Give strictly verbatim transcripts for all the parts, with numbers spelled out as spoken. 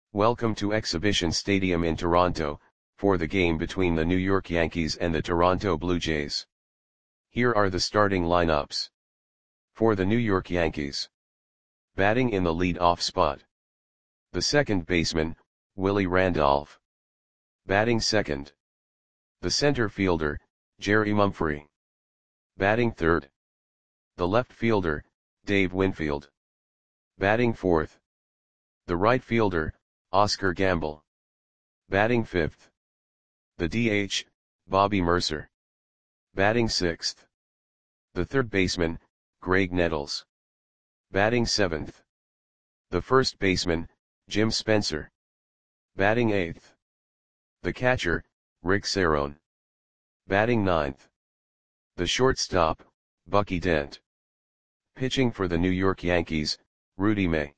Welcome to Exhibition Stadium in Toronto, for the game between the New York Yankees and the Toronto Blue Jays. Here are the starting lineups. For the New York Yankees. Batting in the lead-off spot. The second baseman, Willie Randolph. Batting second. The center fielder, Jerry Mumphrey. Batting third. The left fielder, Dave Winfield. Batting fourth. The right fielder, Oscar Gamble. Batting fifth. The D H, Bobby Murcer. Batting sixth. The third baseman, Graig Nettles. Batting seventh. The first baseman, Jim Spencer. Batting eighth. The catcher, Rick Cerone. Batting ninth. The shortstop, Bucky Dent. Pitching for the New York Yankees, Rudy May.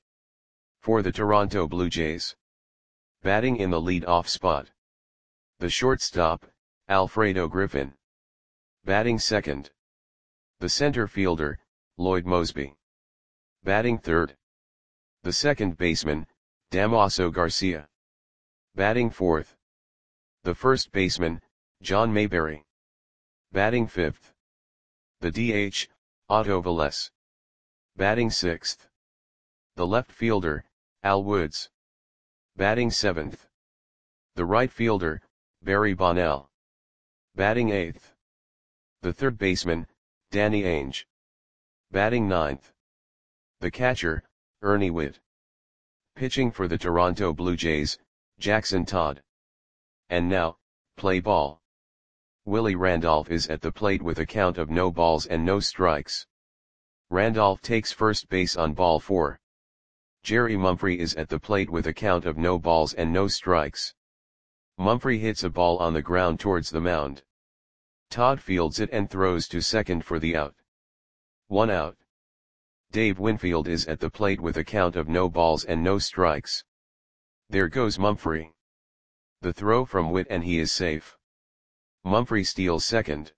For the Toronto Blue Jays. Batting in the lead-off spot. The shortstop, Alfredo Griffin. Batting second. The center fielder, Lloyd Moseby. Batting third. The second baseman, Damaso Garcia. Batting fourth. The first baseman, John Mayberry. Batting fifth. The D H, Otto Velez. Batting sixth. The left fielder, Al Woods. Batting seventh. The right fielder, Barry Bonnell. Batting eighth. The third baseman, Danny Ainge. Batting ninth. The catcher, Ernie Whitt. Pitching for the Toronto Blue Jays, Jackson Todd. And now, play ball. Willie Randolph is at the plate with a count of no balls and no strikes. Randolph takes first base on ball four. Jerry Mumphrey is at the plate with a count of no balls and no strikes. Mumphrey hits a ball on the ground towards the mound. Todd fields it and throws to second for the out. One out. Dave Winfield is at the plate with a count of no balls and no strikes. There goes Mumphrey. The throw from Whitt and he is safe. Mumphrey steals second.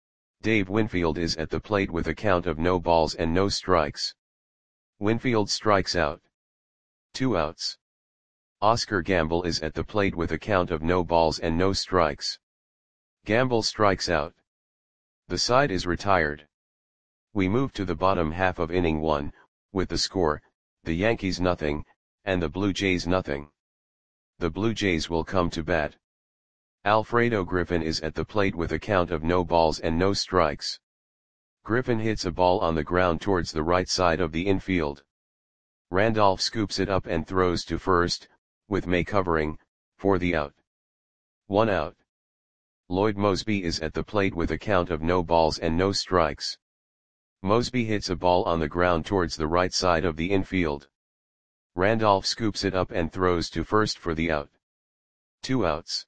Dave Winfield is at the plate with a count of no balls and no strikes. Winfield strikes out. Two outs. Oscar Gamble is at the plate with a count of no balls and no strikes. Gamble strikes out. The side is retired. We move to the bottom half of inning one, with the score, the Yankees nothing, and the Blue Jays nothing. The Blue Jays will come to bat. Alfredo Griffin is at the plate with a count of no balls and no strikes. Griffin hits a ball on the ground towards the right side of the infield. Randolph scoops it up and throws to first, with May covering, for the out. One out. Lloyd Moseby is at the plate with a count of no balls and no strikes. Moseby hits a ball on the ground towards the right side of the infield. Randolph scoops it up and throws to first for the out. Two outs.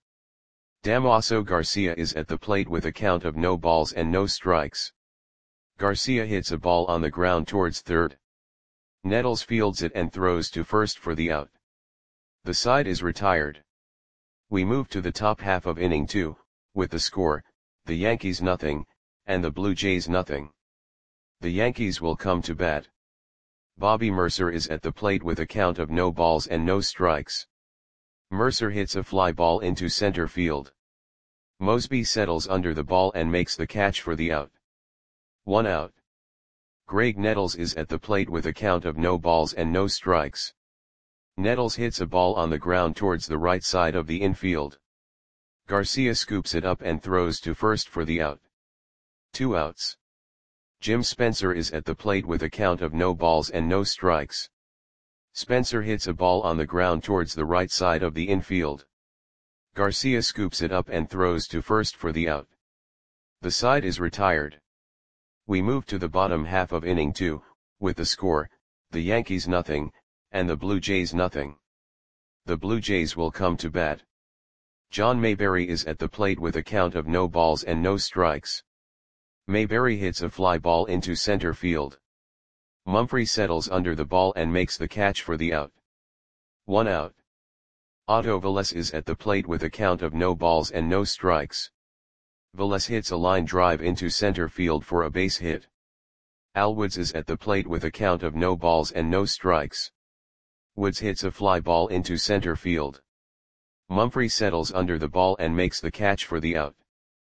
Damaso Garcia is at the plate with a count of no balls and no strikes. Garcia hits a ball on the ground towards third. Nettles fields it and throws to first for the out. The side is retired. We move to the top half of inning two, with the score, the Yankees nothing, and the Blue Jays nothing. The Yankees will come to bat. Bobby Murcer is at the plate with a count of no balls and no strikes. Murcer hits a fly ball into center field. Moseby settles under the ball and makes the catch for the out. One out. Graig Nettles is at the plate with a count of no balls and no strikes. Nettles hits a ball on the ground towards the right side of the infield. Garcia scoops it up and throws to first for the out. Two outs. Jim Spencer is at the plate with a count of no balls and no strikes. Spencer hits a ball on the ground towards the right side of the infield. Garcia scoops it up and throws to first for the out. The side is retired. We move to the bottom half of inning two, with the score, the Yankees nothing, and the Blue Jays nothing. The Blue Jays will come to bat. John Mayberry is at the plate with a count of no balls and no strikes. Mayberry hits a fly ball into center field. Mumphrey settles under the ball and makes the catch for the out. One out. Otto Velez is at the plate with a count of no balls and no strikes. Velez hits a line drive into center field for a base hit. Al Woods is at the plate with a count of no balls and no strikes. Woods hits a fly ball into center field. Mumphrey settles under the ball and makes the catch for the out.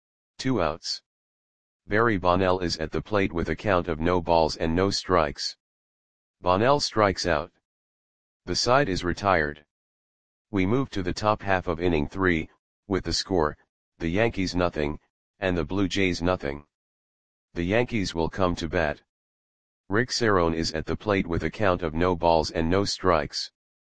Two outs. Barry Bonnell is at the plate with a count of no balls and no strikes. Bonnell strikes out. The side is retired. We move to the top half of inning three, with the score, the Yankees nothing, and the Blue Jays nothing. The Yankees will come to bat. Rick Cerrone is at the plate with a count of no balls and no strikes.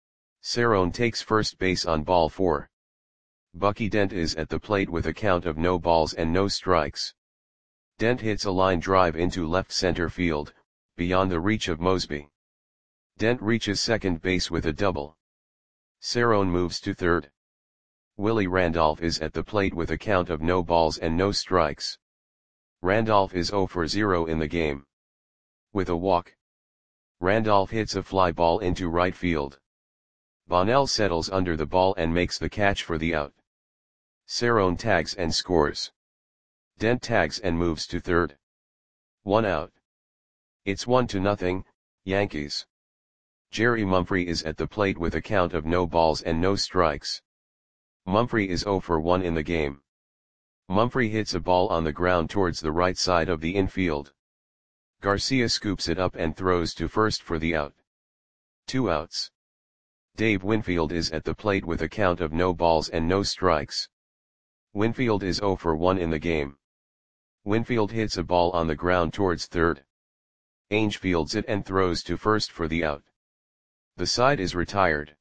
Cerrone takes first base on ball four. Bucky Dent is at the plate with a count of no balls and no strikes. Dent hits a line drive into left center field, beyond the reach of Mosby. Dent reaches second base with a double. Cerrone moves to third. Willie Randolph is at the plate with a count of no balls and no strikes. Randolph is zero for zero in the game. With a walk, Randolph hits a fly ball into right field. Bonnell settles under the ball and makes the catch for the out. Cerrone tags and scores. Dent tags and moves to third. One out. It's one to nothing, Yankees. Jerry Mumphrey is at the plate with a count of no balls and no strikes. Mumphrey is zero for one in the game. Mumphrey hits a ball on the ground towards the right side of the infield. Garcia scoops it up and throws to first for the out. Two outs. Dave Winfield is at the plate with a count of no balls and no strikes. Winfield is zero for one in the game. Winfield hits a ball on the ground towards third. Ainge fields it and throws to first for the out. The side is retired.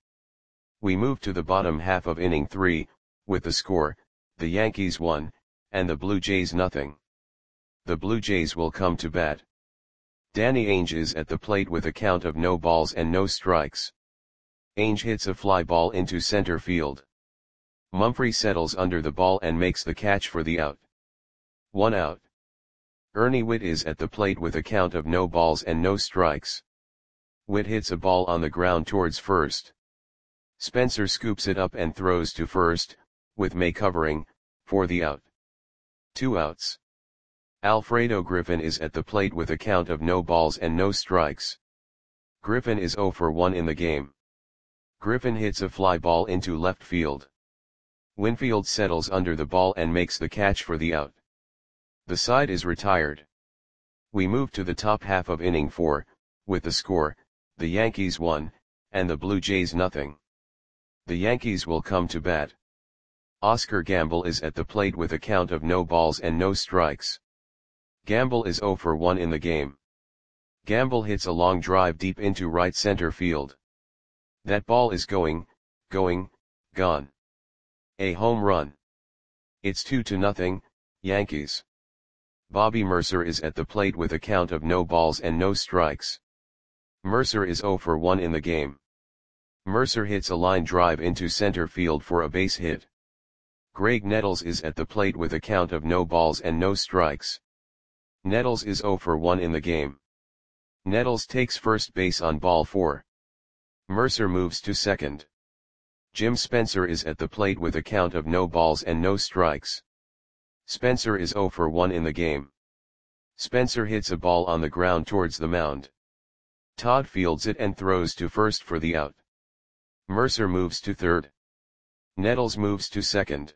We move to the bottom half of inning three, with the score, the Yankees one, and the Blue Jays nothing. The Blue Jays will come to bat. Danny Ainge is at the plate with a count of no balls and no strikes. Ainge hits a fly ball into center field. Mumphrey settles under the ball and makes the catch for the out. One out. Ernie Whitt is at the plate with a count of no balls and no strikes. Whitt hits a ball on the ground towards first. Spencer scoops it up and throws to first, with May covering, for the out. Two outs. Alfredo Griffin is at the plate with a count of no balls and no strikes. Griffin is zero for one in the game. Griffin hits a fly ball into left field. Winfield settles under the ball and makes the catch for the out. The side is retired. We move to the top half of inning four, with the score, the Yankees one, and the Blue Jays nothing. The Yankees will come to bat. Oscar Gamble is at the plate with a count of no balls and no strikes. Gamble is zero for one in the game. Gamble hits a long drive deep into right center field. That ball is going, going, gone. A home run. It's two to nothing, Yankees. Bobby Mercer is at the plate with a count of no balls and no strikes. Mercer is zero for one in the game. Mercer hits a line drive into center field for a base hit. Greg Nettles is at the plate with a count of no balls and no strikes. Nettles is zero for one in the game. Nettles takes first base on ball four. Mercer moves to second. Jim Spencer is at the plate with a count of no balls and no strikes. Spencer is zero for one in the game. Spencer hits a ball on the ground towards the mound. Todd fields it and throws to first for the out. Mercer moves to third. Nettles moves to second.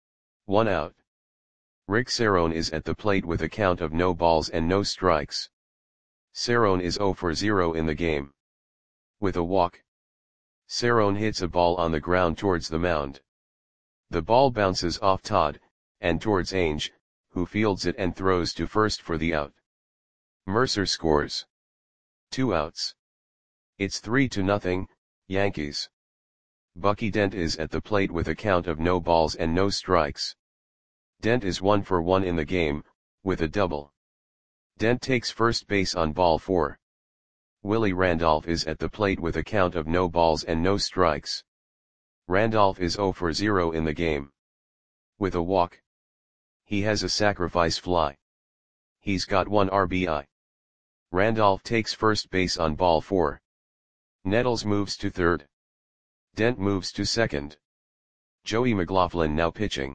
One out. Rick Cerrone is at the plate with a count of no balls and no strikes. Cerrone is zero for zero in the game. With a walk, Cerrone hits a ball on the ground towards the mound. The ball bounces off Todd, and towards Ainge, who fields it and throws to first for the out. Mercer scores. Two outs. It's three to nothing, Yankees. Bucky Dent is at the plate with a count of no balls and no strikes. Dent is one for one in the game, with a double. Dent takes first base on ball four. Willie Randolph is at the plate with a count of no balls and no strikes. Randolph is zero for zero in the game. With a walk, he has a sacrifice fly. He's got one R B I. Randolph takes first base on ball four. Nettles moves to third. Dent moves to second. Joey McLaughlin now pitching.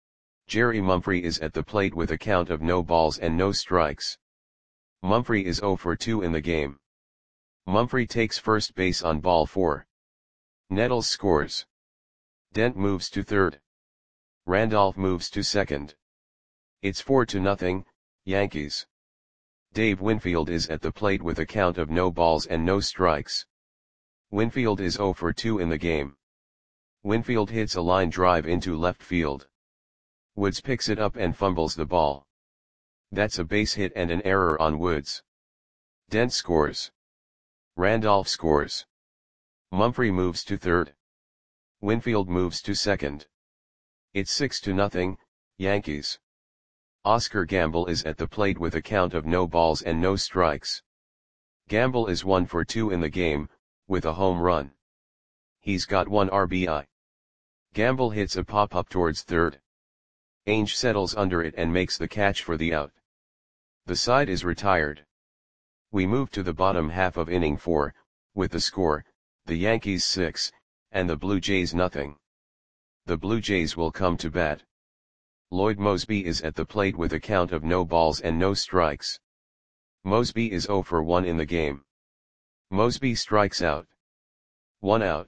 Jerry Mumphrey is at the plate with a count of no balls and no strikes. Mumphrey is zero for two in the game. Mumphrey takes first base on ball four. Nettles scores. Dent moves to third. Randolph moves to second. It's four to nothing, Yankees. Dave Winfield is at the plate with a count of no balls and no strikes. Winfield is oh for two in the game. Winfield hits a line drive into left field. Woods picks it up and fumbles the ball. That's a base hit and an error on Woods. Dent scores. Randolph scores. Mumphrey moves to third. Winfield moves to second. It's six to nothing, Yankees. Oscar Gamble is at the plate with a count of no balls and no strikes. Gamble is one for two in the game, with a home run. He's got one R B I. Gamble hits a pop-up towards third. Ainge settles under it and makes the catch for the out. The side is retired. We move to the bottom half of inning four, with the score, the Yankees six, and the Blue Jays nothing. The Blue Jays will come to bat. Lloyd Moseby is at the plate with a count of no balls and no strikes. Moseby is oh for one in the game. Moseby strikes out. One out.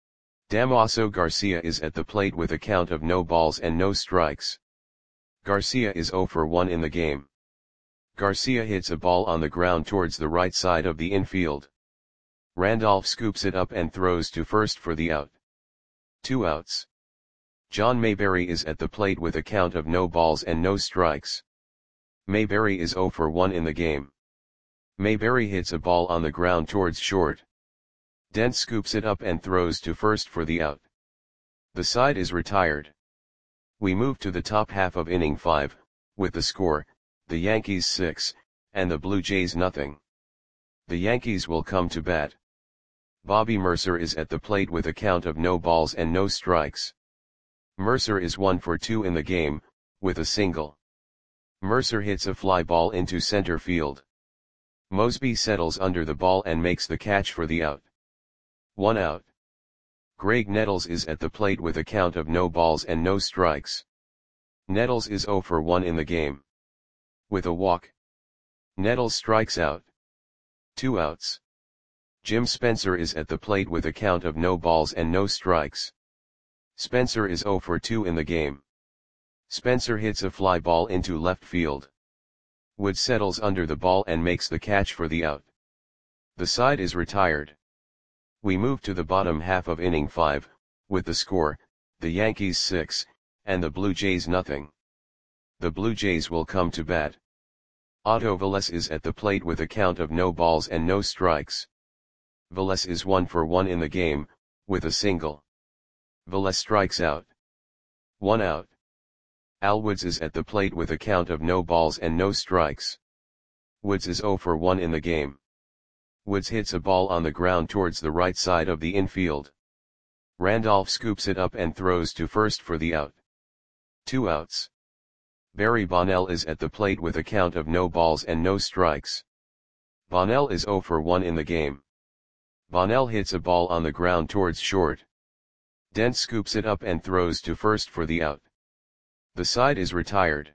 Damaso Garcia is at the plate with a count of no balls and no strikes. Garcia is oh for one in the game. Garcia hits a ball on the ground towards the right side of the infield. Randolph scoops it up and throws to first for the out. Two outs. John Mayberry is at the plate with a count of no balls and no strikes. Mayberry is oh for one in the game. Mayberry hits a ball on the ground towards short. Dent scoops it up and throws to first for the out. The side is retired. We move to the top half of inning five, with the score, the Yankees six, and the Blue Jays nothing. The Yankees will come to bat. Bobby Mercer is at the plate with a count of no balls and no strikes. Mercer is one for two in the game, with a single. Mercer hits a fly ball into center field. Moseby settles under the ball and makes the catch for the out. One out. Greg Nettles is at the plate with a count of no balls and no strikes. Nettles is oh for one in the game. With a walk. Nettles strikes out. Two outs. Jim Spencer is at the plate with a count of no balls and no strikes. Spencer is oh for two in the game. Spencer hits a fly ball into left field. Woods settles under the ball and makes the catch for the out. The side is retired. We move to the bottom half of inning five, with the score, the Yankees six, and the Blue Jays nothing. The Blue Jays will come to bat. Otto Velez is at the plate with a count of no balls and no strikes. Velez is one for one in the game, with a single. Velez strikes out. One out. Al Woods is at the plate with a count of no balls and no strikes. Woods is oh for one in the game. Woods hits a ball on the ground towards the right side of the infield. Randolph scoops it up and throws to first for the out. Two outs. Barry Bonnell is at the plate with a count of no balls and no strikes. Bonnell is oh for one in the game. Bonnell hits a ball on the ground towards short. Dent scoops it up and throws to first for the out. The side is retired.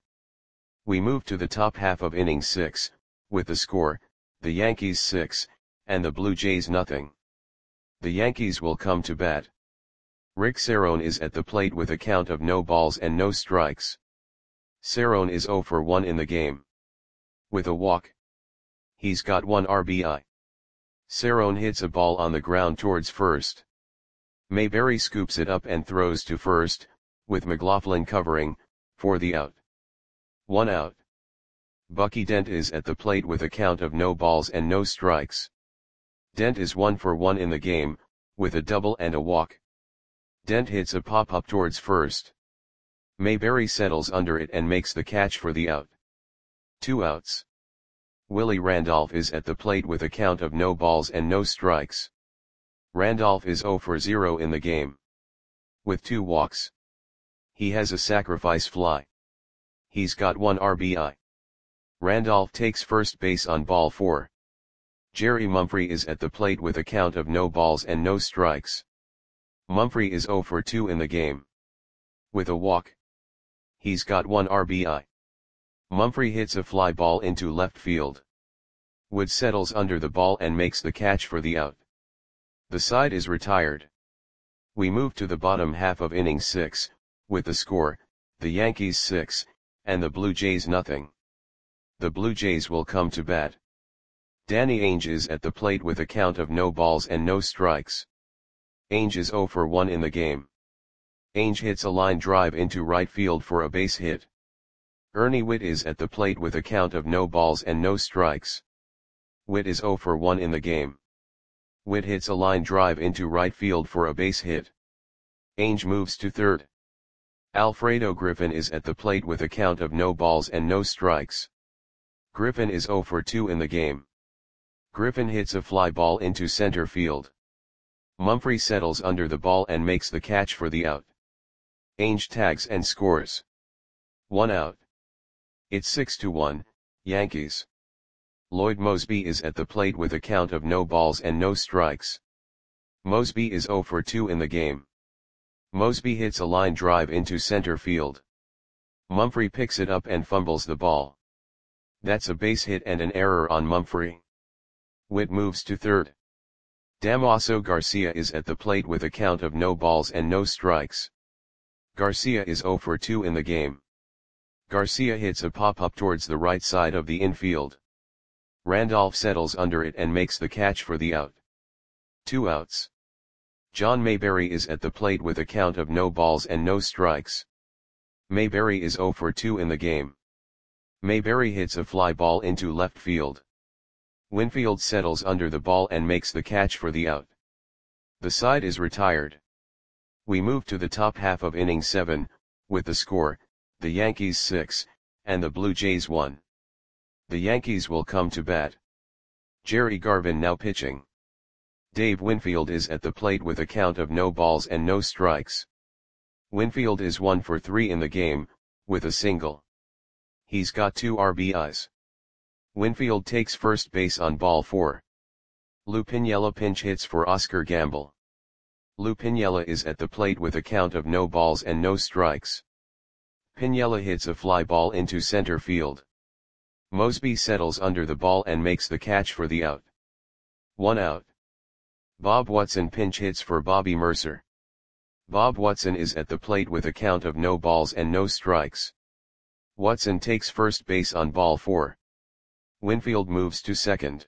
We move to the top half of inning six, with the score, the Yankees six, and the Blue Jays nothing. The Yankees will come to bat. Rick Cerone is at the plate with a count of no balls and no strikes. Cerone is oh for one in the game. With a walk. He's got one R B I. Cerone hits a ball on the ground towards first. Mayberry scoops it up and throws to first, with McLaughlin covering, for the out. One out. Bucky Dent is at the plate with a count of no balls and no strikes. Dent is one for one in the game, with a double and a walk. Dent hits a pop-up towards first. Mayberry settles under it and makes the catch for the out. Two outs. Willie Randolph is at the plate with a count of no balls and no strikes. Randolph is oh for zero in the game. With two walks. He has a sacrifice fly. He's got one R B I. Randolph takes first base on ball four. Jerry Mumphrey is at the plate with a count of no balls and no strikes. Mumphrey is oh for two in the game. With a walk. He's got one R B I. Mumphrey hits a fly ball into left field. Wood settles under the ball and makes the catch for the out. The side is retired. We move to the bottom half of inning six, with the score, the Yankees six, and the Blue Jays nothing. The Blue Jays will come to bat. Danny Ainge is at the plate with a count of no balls and no strikes. Ainge is zero for one in the game. Ainge hits a line drive into right field for a base hit. Ernie Whitt is at the plate with a count of no balls and no strikes. Whitt is zero for one in the game. Whitt hits a line drive into right field for a base hit. Ainge moves to third. Alfredo Griffin is at the plate with a count of no balls and no strikes. Griffin is zero for two in the game. Griffin hits a fly ball into center field. Mumphrey settles under the ball and makes the catch for the out. Ainge tags and scores. One out. It's six to one, Yankees. Lloyd Moseby is at the plate with a count of no balls and no strikes. Moseby is zero for two in the game. Moseby hits a line drive into center field. Mumphrey picks it up and fumbles the ball. That's a base hit and an error on Mumphrey. Whitt moves to third. Damaso Garcia is at the plate with a count of no balls and no strikes. Garcia is zero for two in the game. Garcia hits a pop-up towards the right side of the infield. Randolph settles under it and makes the catch for the out. Two outs. John Mayberry is at the plate with a count of no balls and no strikes. Mayberry is zero for two in the game. Mayberry hits a fly ball into left field. Winfield settles under the ball and makes the catch for the out. The side is retired. We move to the top half of inning seven, with the score, the Yankees six, and the Blue Jays one. The Yankees will come to bat. Jerry Garvin now pitching. Dave Winfield is at the plate with a count of no balls and no strikes. Winfield is one for three in the game, with a single. He's got two R B Is. Winfield takes first base on ball four. Lou Piniella pinch hits for Oscar Gamble. Lou Piniella is at the plate with a count of no balls and no strikes. Piniella hits a fly ball into center field. Moseby settles under the ball and makes the catch for the out. One out. Bob Watson pinch hits for Bobby Mercer. Bob Watson is at the plate with a count of no balls and no strikes. Watson takes first base on ball four. Winfield moves to second.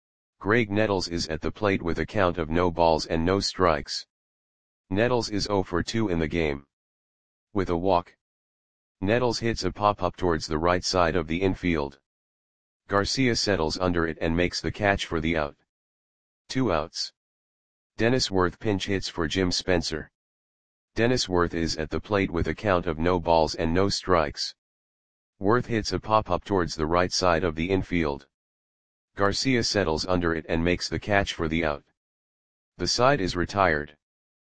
Greg Nettles is at the plate with a count of no balls and no strikes. Nettles is zero for two in the game. With a walk. Nettles hits a pop-up towards the right side of the infield. Garcia settles under it and makes the catch for the out. Two outs. Dennis Worth pinch hits for Jim Spencer. Dennis Worth is at the plate with a count of no balls and no strikes. Worth hits a pop-up towards the right side of the infield. Garcia settles under it and makes the catch for the out. The side is retired.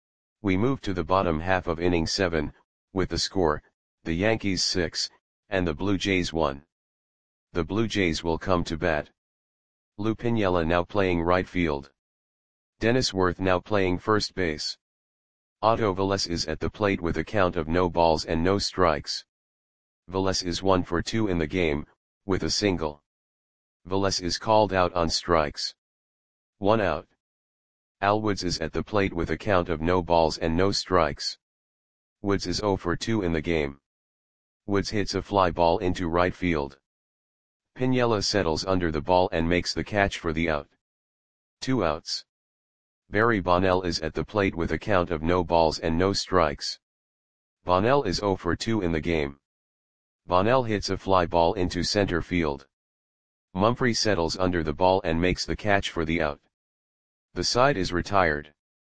We move to the bottom half of inning seven, with the score, the Yankees six, and the Blue Jays one. The Blue Jays will come to bat. Lou Piniella now playing right field. Dennis Worth now playing first base. Otto Velez is at the plate with a count of no balls and no strikes. Velez is one for two in the game, with a single. Velez is called out on strikes. One out. Al Woods is at the plate with a count of no balls and no strikes. Woods is zero for two in the game. Woods hits a fly ball into right field. Piniella settles under the ball and makes the catch for the out. Two outs. Barry Bonnell is at the plate with a count of no balls and no strikes. Bonnell is zero for two in the game. Bonnell hits a fly ball into center field. Mumphrey settles under the ball and makes the catch for the out. The side is retired.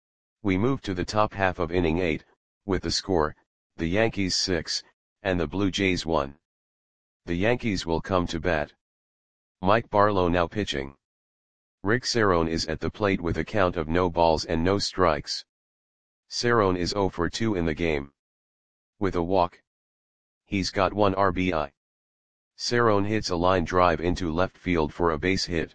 We move to the top half of inning eight, with the score, the Yankees six, and the Blue Jays one. The Yankees will come to bat. Mike Barlow now pitching. Rick Cerrone is at the plate with a count of no balls and no strikes. Cerrone is zero for two in the game. With a walk. He's got one R B I. Cerrone hits a line drive into left field for a base hit.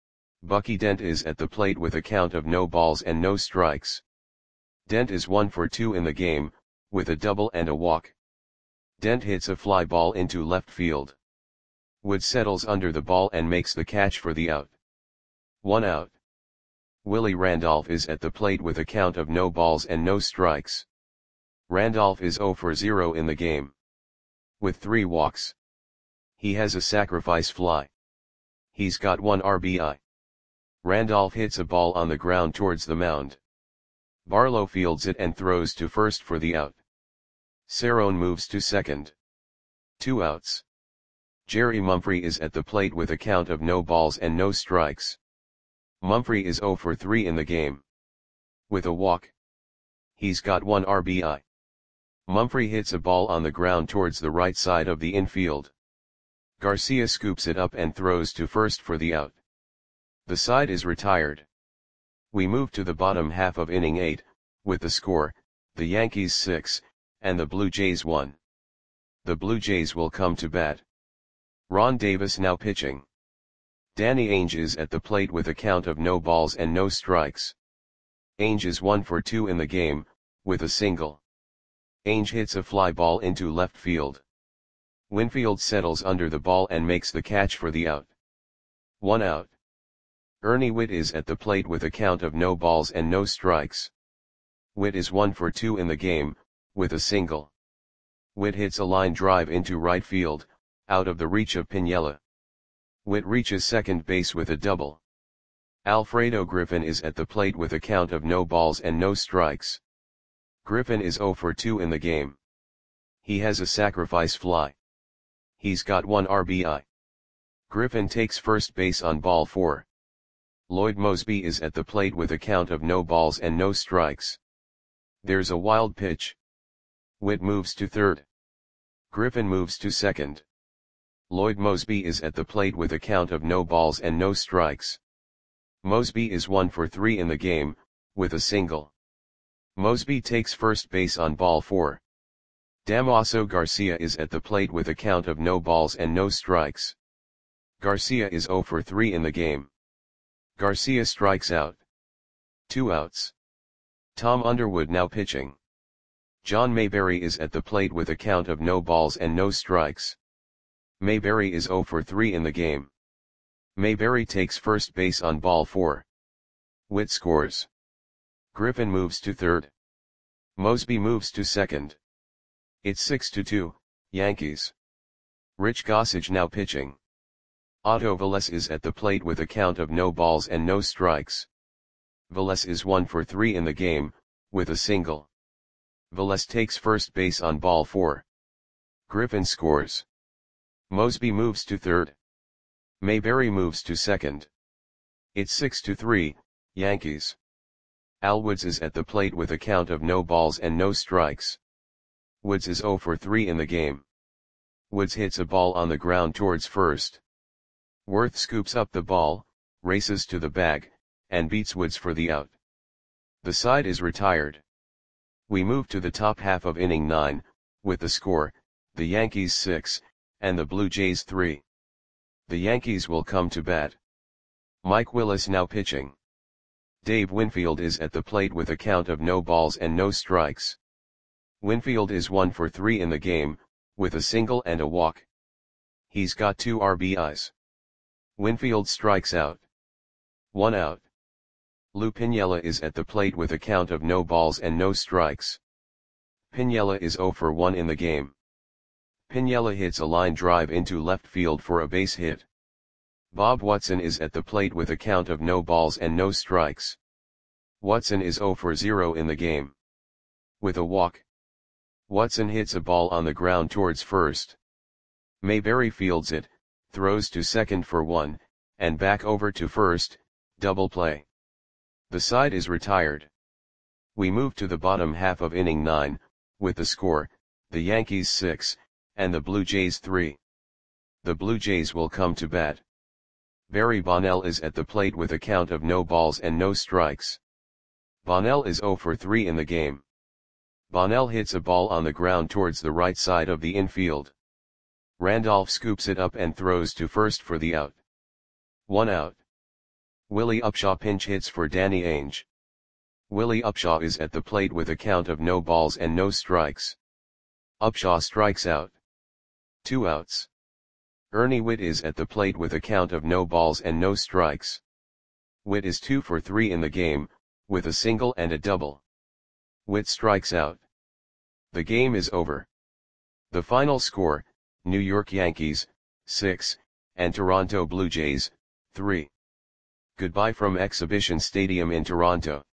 Bucky Dent is at the plate with a count of no balls and no strikes. Dent is one for two in the game, with a double and a walk. Dent hits a fly ball into left field. Wood settles under the ball and makes the catch for the out. One out. Willie Randolph is at the plate with a count of no balls and no strikes. Randolph is zero for zero in the game. With three walks. He has a sacrifice fly. He's got one R B I. Randolph hits a ball on the ground towards the mound. Barlow fields it and throws to first for the out. Cerrone moves to second. Two outs. Jerry Mumphrey is at the plate with a count of no balls and no strikes. Mumphrey is zero for three in the game. With a walk. He's got one R B I. Mumphrey hits a ball on the ground towards the right side of the infield. Garcia scoops it up and throws to first for the out. The side is retired. We move to the bottom half of inning eight, with the score, the Yankees six, and the Blue Jays one. The Blue Jays will come to bat. Ron Davis now pitching. Danny Ainge is at the plate with a count of no balls and no strikes. Ainge is one for two in the game, with a single. Ainge hits a fly ball into left field. Winfield settles under the ball and makes the catch for the out. One out. Ernie Whitt is at the plate with a count of no balls and no strikes. Whitt is one for two in the game, with a single. Whitt hits a line drive into right field, out of the reach of Piniella. Whitt reaches second base with a double. Alfredo Griffin is at the plate with a count of no balls and no strikes. Griffin is zero for two in the game. He has a sacrifice fly. He's got one R B I. Griffin takes first base on ball four. Lloyd Moseby is at the plate with a count of no balls and no strikes. There's a wild pitch. Whitt moves to third. Griffin moves to second. Lloyd Moseby is at the plate with a count of no balls and no strikes. Moseby is one for three in the game, with a single. Moseby takes first base on ball four. Damaso Garcia is at the plate with a count of no balls and no strikes. Garcia is zero for three in the game. Garcia strikes out. Two outs. Tom Underwood now pitching. John Mayberry is at the plate with a count of no balls and no strikes. Mayberry is zero for three in the game. Mayberry takes first base on ball four. Whitt scores. Griffin moves to third. Moseby moves to second. It's six to two, Yankees. Rich Gossage now pitching. Otto Velez is at the plate with a count of no balls and no strikes. Velez is one for three in the game, with a single. Velez takes first base on ball four. Griffin scores. Moseby moves to third. Mayberry moves to second. It's six to three, Yankees. Al Woods is at the plate with a count of no balls and no strikes. Woods is zero for three in the game. Woods hits a ball on the ground towards first. Worth scoops up the ball, races to the bag, and beats Woods for the out. The side is retired. We move to the top half of inning nine, with the score, the Yankees six, and the Blue Jays three. The Yankees will come to bat. Mike Willis now pitching. Dave Winfield is at the plate with a count of no balls and no strikes. Winfield is one for three in the game, with a single and a walk. He's got two R B Is. Winfield strikes out. One out. Lou Piniella is at the plate with a count of no balls and no strikes. Piniella is zero for one in the game. Piniella hits a line drive into left field for a base hit. Bob Watson is at the plate with a count of no balls and no strikes. Watson is zero for zero in the game. With a walk. Watson hits a ball on the ground towards first. Mayberry fields it, throws to second for one, and back over to first, double play. The side is retired. We move to the bottom half of inning nine, with the score, the Yankees six, and the Blue Jays three. The Blue Jays will come to bat. Barry Bonnell is at the plate with a count of no balls and no strikes. Bonnell is zero for three in the game. Bonnell hits a ball on the ground towards the right side of the infield. Randolph scoops it up and throws to first for the out. One out. Willie Upshaw pinch hits for Danny Ainge. Willie Upshaw is at the plate with a count of no balls and no strikes. Upshaw strikes out. Two outs. Ernie Whitt is at the plate with a count of no balls and no strikes. Whitt is two for three in the game, with a single and a double. Whitt strikes out. The game is over. The final score, New York Yankees, six, and Toronto Blue Jays, three. Goodbye from Exhibition Stadium in Toronto.